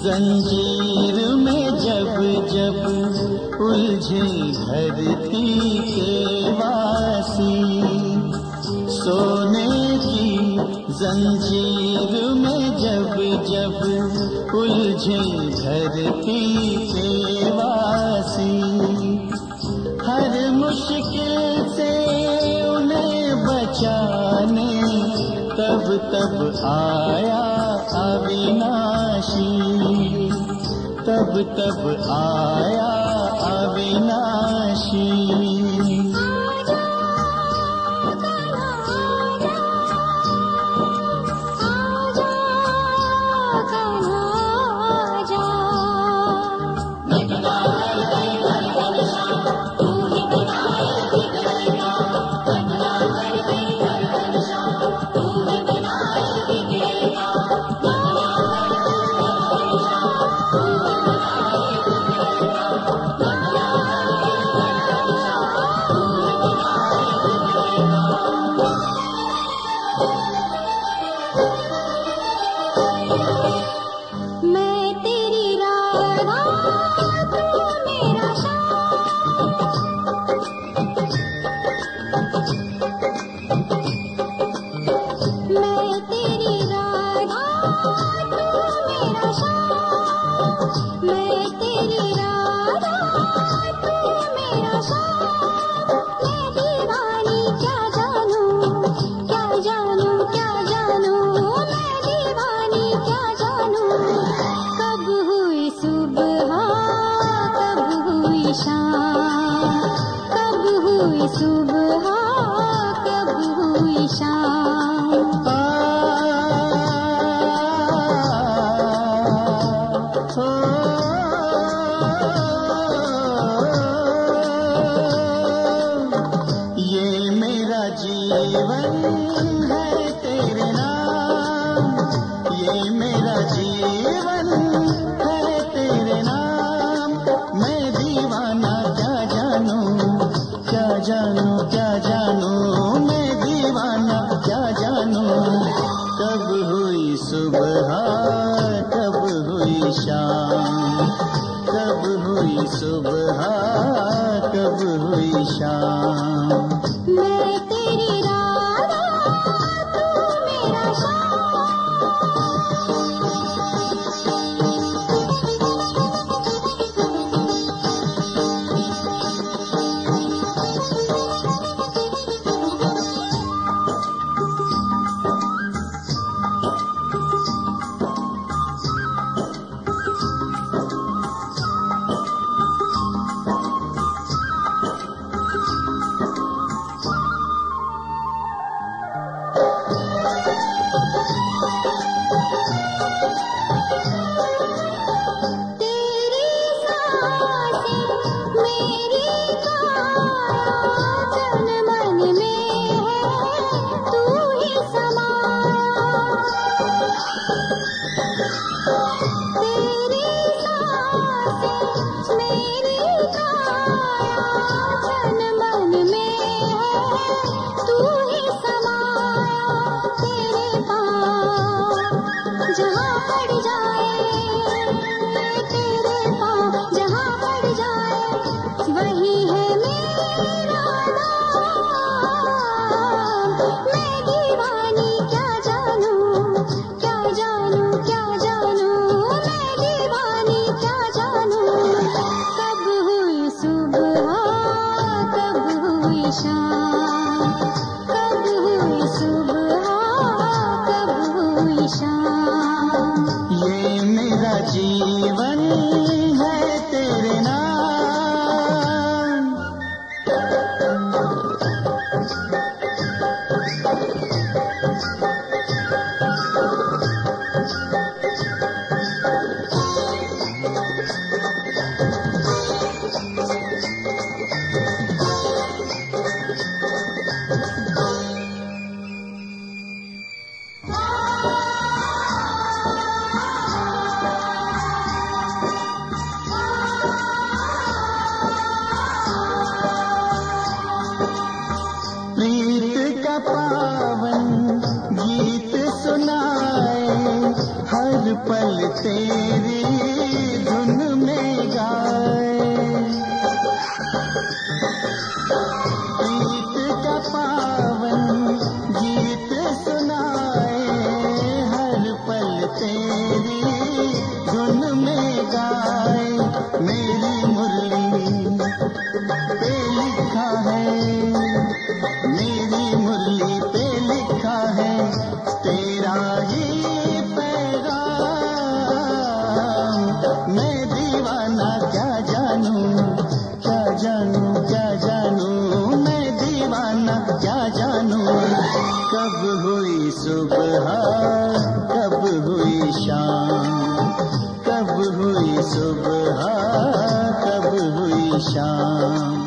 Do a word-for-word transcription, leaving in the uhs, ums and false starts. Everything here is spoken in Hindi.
जंजीर में जब जब उलझे धरती के वासी, सोने की जंजीर में जब जब उलझे धरती के वासी, हर मुश्किल से उन्हें बचाने तब तब आया अविनाशी, तब तब आया अविनाशी। Ah! तेरी धुन में गाए। गीत का पावन गीत सुनाए, हर पल तेरी धुन में गाए। मेरी मुरली पे लिखा है, मेरी मुरली पे लिखा है तेरा ही पैगाम। मैं दीवाना क्या जानूं, क्या जानूं, क्या जानूं, मैं दीवाना क्या जानूं। कब हुई सुबह, कब हुई शाम, कब हुई सुबह, कब हुई शाम।